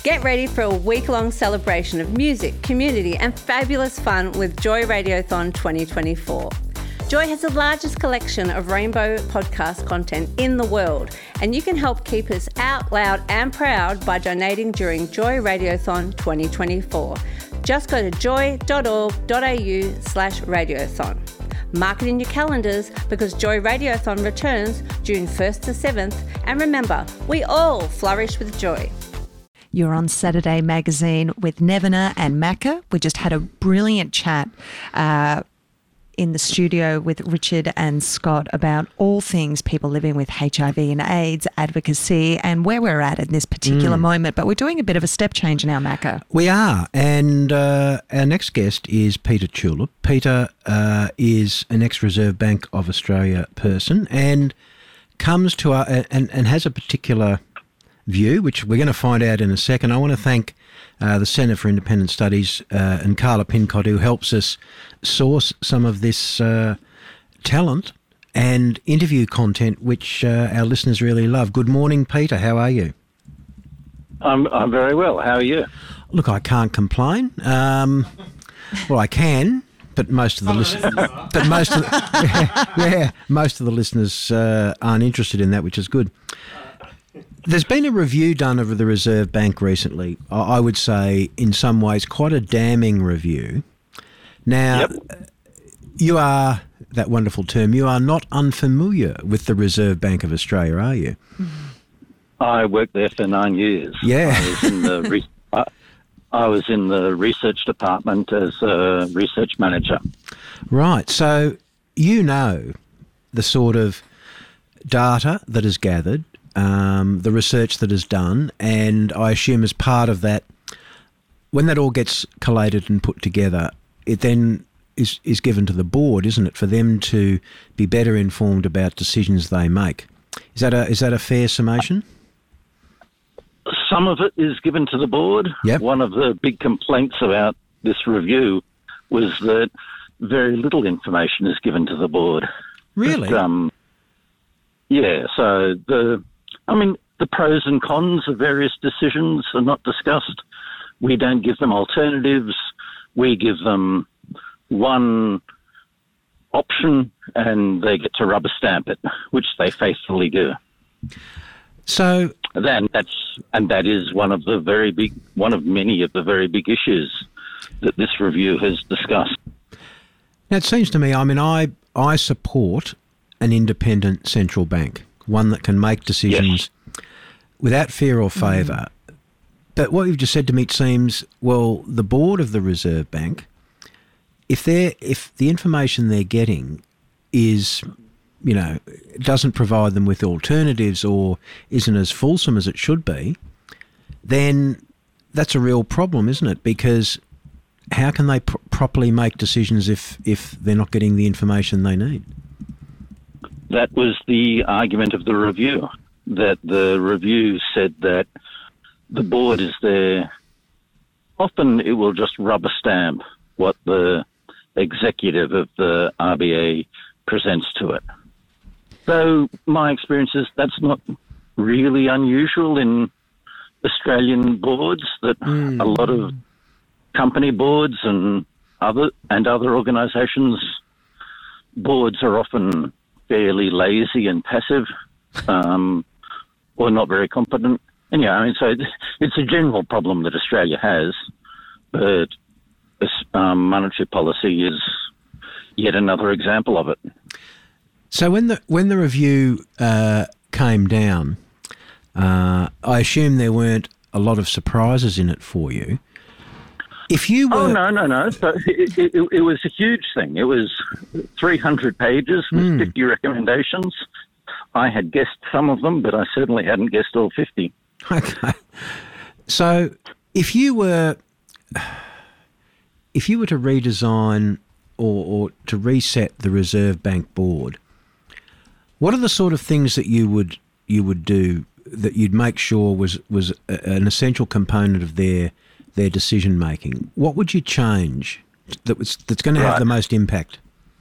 Get ready for a week-long celebration of music, community and fabulous fun with Joy Radiothon 2024. Joy has the largest collection of rainbow podcast content in the world, and you can help keep us out loud and proud by donating during Joy Radiothon 2024. Just go to joy.org.au/radiothon. Mark it in your calendars because Joy Radiothon returns June 1st to 7th, and remember, we all flourish with joy. You're on Saturday Magazine with Nevena and Macca. We just had a brilliant chat in the studio with Richard and Scott about all things people living with HIV and AIDS, advocacy, and where we're at in this particular moment. But we're doing a bit of a step change now, Macca. We are, and our next guest is Peter Tulip. Peter is an ex-Reserve Bank of Australia person and comes to our and has a particular view, which we're going to find out in a second. I want to thank the Centre for Independent Studies and Carla Pincott, who helps us source some of this talent and interview content, which our listeners really love. Good morning, Peter. How are you? I'm very well. How are you? Look, I can't complain. Well, I can, but most of the most of the listeners aren't interested in that, which is good. There's been a review done of the Reserve Bank recently. I would say, in some ways, quite a damning review. Now, You are, that wonderful term, you are not unfamiliar with the Reserve Bank of Australia, are you? I worked there for 9 years. Yeah. I was in the research department as a research manager. Right. So you know the sort of data that is gathered, the research that is done, and I assume as part of that, when that all gets collated and put together, it then is given to the board, isn't it, for them to be better informed about decisions they make. Is that a fair summation? Some of it is given to the board. Yep. One of the big complaints about this review was that very little information is given to the board. Really? But, yeah, so the pros and cons of various decisions are not discussed. We don't give them alternatives. We give them one option and they get to rubber stamp it, which they faithfully do. So that is one of many of the very big issues that this review has discussed. now it seems to me, I support an independent central bank, one that can make decisions without fear or favour. But what you've just said to me, it seems, well, the board of the Reserve Bank, if the information they're getting is, doesn't provide them with alternatives or isn't as fulsome as it should be, then that's a real problem, isn't it? Because how can they properly make decisions if they're not getting the information they need? That was the argument of the review, that the review said that the board is there. Often it will just rubber stamp what the executive of the RBA presents to it. So my experience is that's not really unusual in Australian boards, that a lot of company boards and other organisations, boards are often fairly lazy and passive, or not very competent. And so it's a general problem that Australia has, but this monetary policy is yet another example of it. So when the review came down, I assume there weren't a lot of surprises in it for you. If you were... Oh, no. So it was a huge thing. It was 300 pages with 50 recommendations. I had guessed some of them, but I certainly hadn't guessed all 50. Okay. So if you were to redesign or to reset the Reserve Bank board, what are the sort of things that you would do that you'd make sure was an essential component of their decision making? What would you change that's going to have the most impact?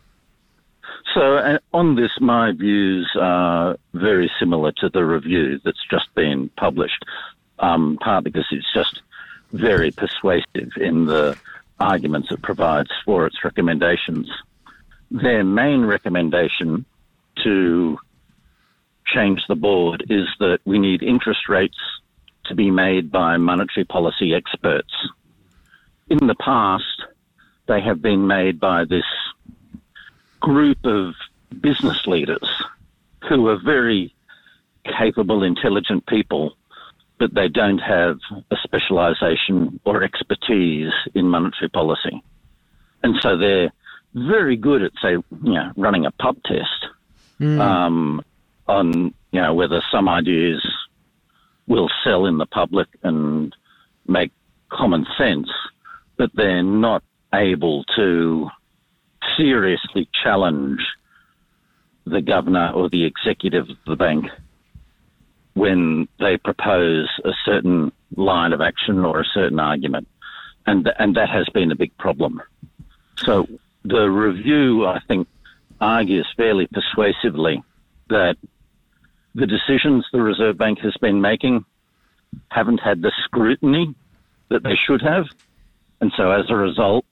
So on this, my views are very similar to the review that's just been published. partly because it's just very persuasive in the arguments it provides for its recommendations. Their main recommendation to change the board is that we need interest rates to be made by monetary policy experts. In the past, they have been made by this group of business leaders who are very capable, intelligent people, but they don't have a specialisation or expertise in monetary policy. And so they're very good at, say, running a pub test on, whether some ideas will sell in the public and make common sense, but they're not able to seriously challenge the governor or the executive of the bank when they propose a certain line of action or a certain argument. And that has been a big problem. So the review, I think, argues fairly persuasively that the decisions the Reserve Bank has been making haven't had the scrutiny that they should have. And so as a result,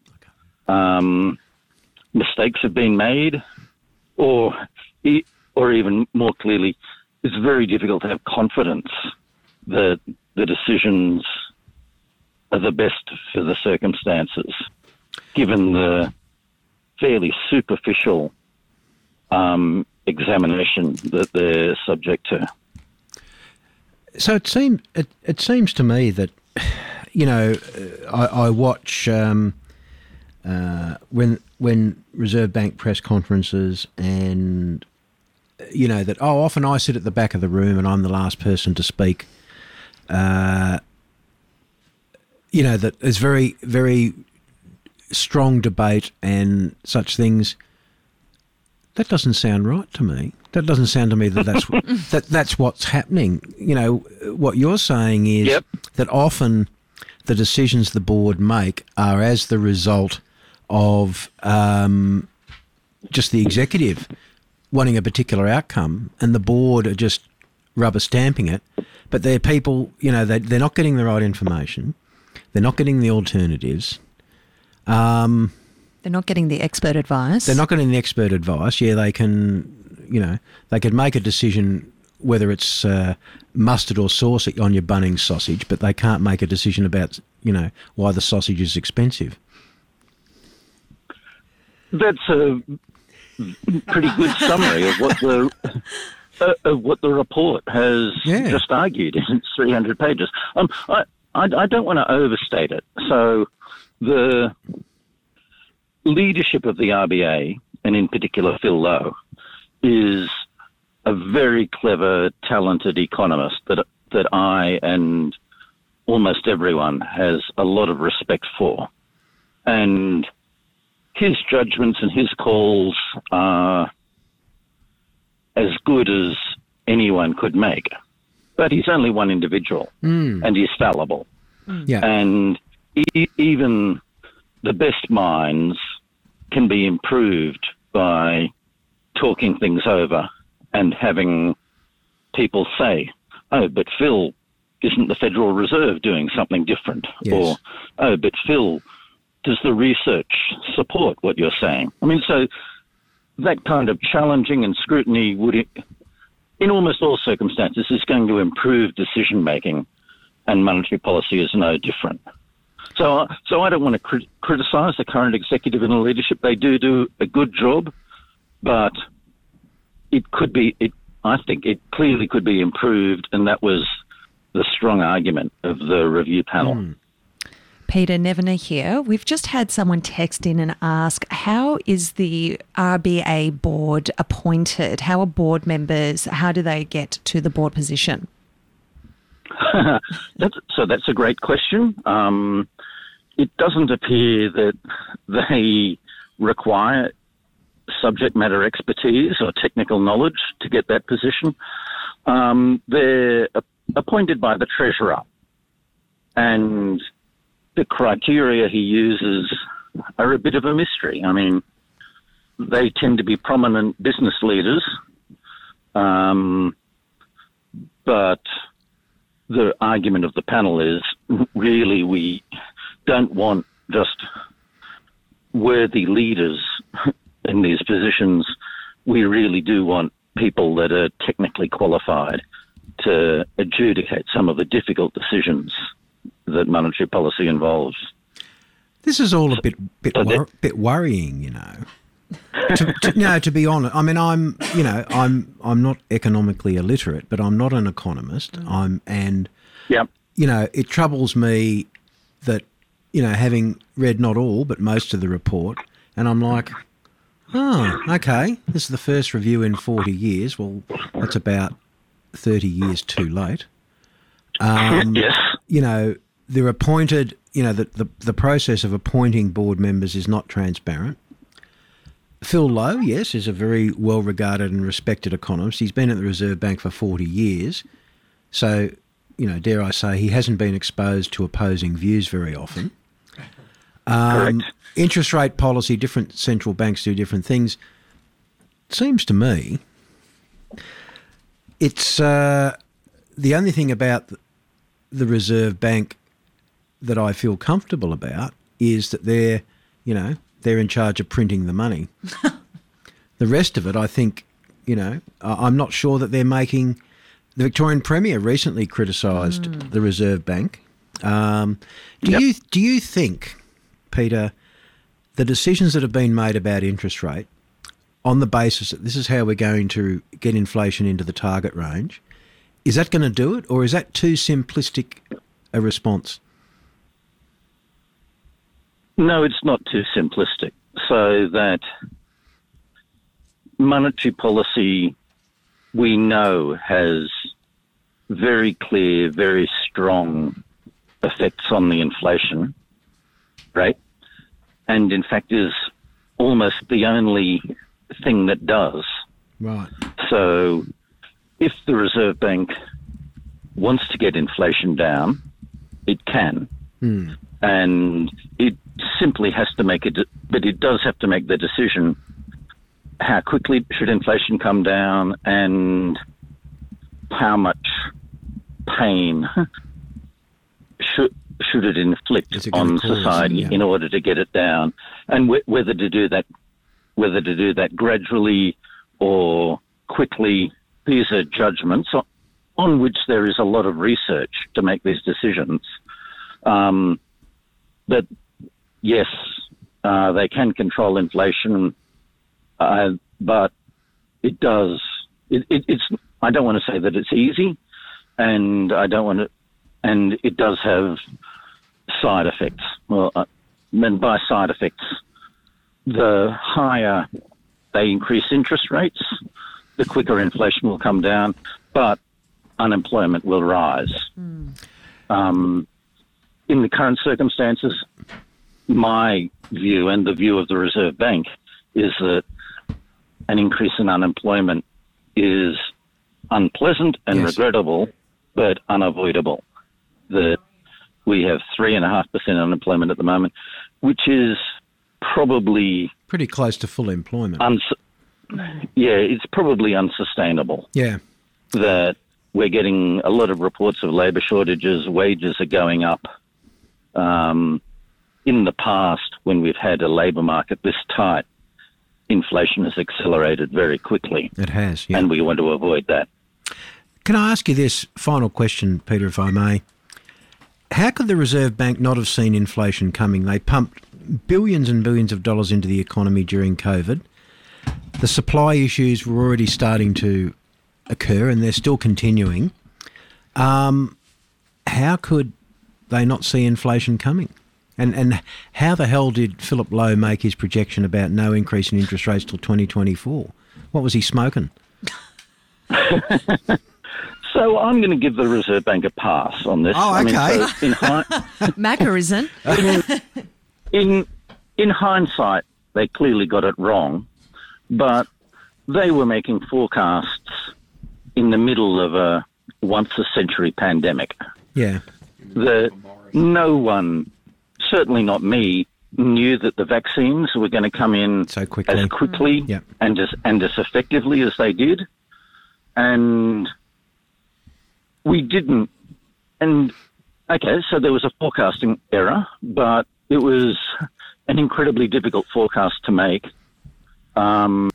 mistakes have been made, or even more clearly, it's very difficult to have confidence that the decisions are the best for the circumstances, given the fairly superficial examination that they're subject to. So it seems to me that, I watch when Reserve Bank press conferences and, that, often I sit at the back of the room and I'm the last person to speak. That there's very, very strong debate and such things. That doesn't sound right to me. That doesn't sound to me that that's what's happening. What you're saying is that often the decisions the board make are as the result of just the executive wanting a particular outcome, and the board are just rubber stamping it. But they're people, they're not getting the right information. They're not getting the alternatives. They're not getting the expert advice. They're not getting the expert advice. Yeah, they can, they could make a decision whether it's mustard or sauce on your Bunnings sausage, but they can't make a decision about, why the sausage is expensive. That's a pretty good summary of what the report has just argued in its 300 pages. I don't want to overstate it. So the leadership of the RBA, and in particular Phil Lowe, is a very clever, talented economist that I and almost everyone has a lot of respect for. And his judgments and his calls are as good as anyone could make. But he's only one individual, and he's fallible. Yeah. And even the best minds can be improved by talking things over and having people say, oh, but Phil, isn't the Federal Reserve doing something different? Yes. Or, oh, but Phil, does the research support what you're saying? I mean, so that kind of challenging and scrutiny would, in almost all circumstances, is going to improve decision-making, and monetary policy is no different. So I don't want to criticise the current executive and the leadership. They do a good job, but I think it clearly could be improved, and that was the strong argument of the review panel. Peter Nevener here. We've just had someone text in and ask, how is the RBA board appointed? How are board members, how do they get to the board position? That's a great question. It doesn't appear that they require subject matter expertise or technical knowledge to get that position. They're appointed by the Treasurer, and the criteria he uses are a bit of a mystery. I mean, they tend to be prominent business leaders, but the argument of the panel is really we don't want just worthy leaders in these positions. We really do want people that are technically qualified to adjudicate some of the difficult decisions that monetary policy involves. This is all a bit worrying, you know. To be honest, I mean, I'm not economically illiterate, but I'm not an economist. You know, it troubles me that, you know, having read not all but most of the report, and I'm like, oh, okay, this is the first review in 40 years. Well, that's about 30 years too late. Yes. You know, they're appointed. You know, the process of appointing board members is not transparent. Phil Lowe, yes, is a very well-regarded and respected economist. He's been at the Reserve Bank for 40 years. So, you know, dare I say, he hasn't been exposed to opposing views very often. Correct. Interest rate policy, different central banks do different things. It seems to me it's the only thing about the Reserve Bank that I feel comfortable about is that they're in charge of printing the money. The rest of it, I think, you know, I'm not sure that they're making. The Victorian Premier recently criticised the Reserve Bank. Do you think, Peter, the decisions that have been made about interest rate on the basis that this is how we're going to get inflation into the target range, is that going to do it, or is that too simplistic a response? No, it's not too simplistic. So that monetary policy, we know, has very clear, very strong effects on the inflation rate, and in fact is almost the only thing that does. Right. So if the Reserve Bank wants to get inflation down, it can. And it simply has to make but it does have to make the decision how quickly should inflation come down and how much pain should it inflict on society in order to get it down, and whether to do that gradually or quickly. These are judgments on which there is a lot of research to make these decisions. But yes, they can control inflation, but it does. It's. I don't want to say that it's easy, and I don't want to. And it does have side effects. Well, and by side effects, the higher they increase interest rates, the quicker inflation will come down, but unemployment will rise. In the current circumstances, my view and the view of the Reserve Bank is that an increase in unemployment is unpleasant and regrettable, but unavoidable. That we have 3.5% unemployment at the moment, which is probably pretty close to full employment. It's probably unsustainable. Yeah. That we're getting a lot of reports of labour shortages, wages are going up. In the past, when we've had a labour market this tight, inflation has accelerated very quickly. It has, yeah. And we want to avoid that. Can I ask you this final question, Peter, if I may? How could the Reserve Bank not have seen inflation coming? They pumped billions and billions of dollars into the economy during COVID. The supply issues were already starting to occur and they're still continuing. How could they not see inflation coming? And how the hell did Philip Lowe make his projection about no increase in interest rates till 2024? What was he smoking? So I'm going to give the Reserve Bank a pass on this. Oh, okay. Macca isn't. In hindsight, they clearly got it wrong, but they were making forecasts in the middle of a once-a-century pandemic. Yeah. No one, certainly not me, knew that the vaccines were going to come in so quickly. as quickly and as effectively as they did. And we didn't And, okay, so there was a forecasting error, but it was an incredibly difficult forecast to make. And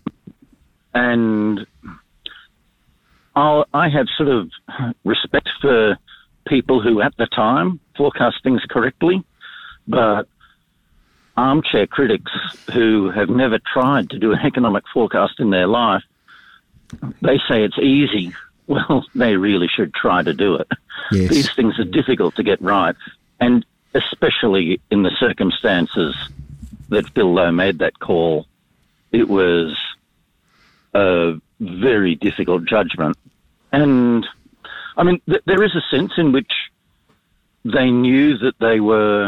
I have sort of respect for people who at the time forecast things correctly, but armchair critics who have never tried to do an economic forecast in their life, they say it's easy. Well, they really should try to do it. Yes. These things are difficult to get right, and especially in the circumstances that Phil Lowe made that call, it was a very difficult judgment. And, I mean, there is a sense in which they knew that it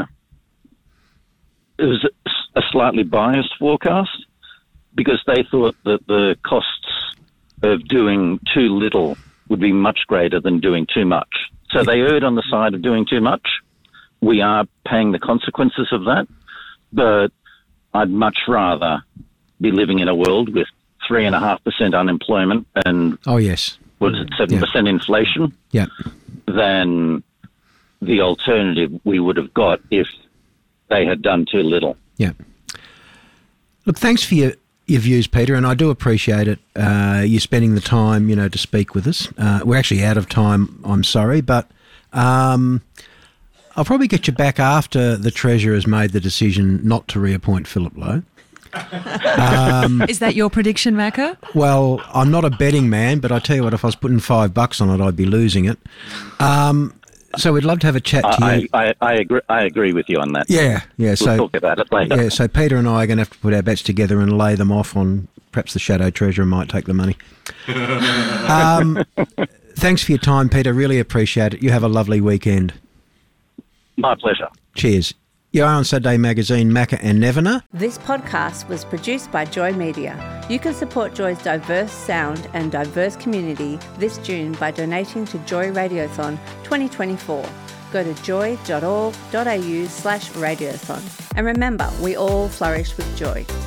was a slightly biased forecast, because they thought that the costs of doing too little would be much greater than doing too much. So they erred on the side of doing too much. We are paying the consequences of that, but I'd much rather be living in a world with 3.5% unemployment and Oh, yes. what is it, 7% inflation, Yeah. than the alternative we would have got if they had done too little. Yeah. Look, thanks for your views, Peter, and I do appreciate it, you spending the time, to speak with us. We're actually out of time, I'm sorry, but I'll probably get you back after the Treasurer has made the decision not to reappoint Philip Lowe. Is that your prediction, Macca? Well, I'm not a betting man, but I tell you what, if I was putting $5 on it, I'd be losing it. So we'd love to have a chat to you. I agree with you on that. Yeah. We'll talk about it later. Yeah, so Peter and I are going to have to put our bets together and lay them off on perhaps the Shadow Treasurer might take the money. Thanks for your time, Peter. Really appreciate it. You have a lovely weekend. My pleasure. Cheers. You are on Saturday Magazine, Macca and Nevena. This podcast was produced by Joy Media. You can support Joy's diverse sound and diverse community this June by donating to Joy Radiothon 2024. Go to joy.org.au/radiothon. And remember, we all flourish with joy.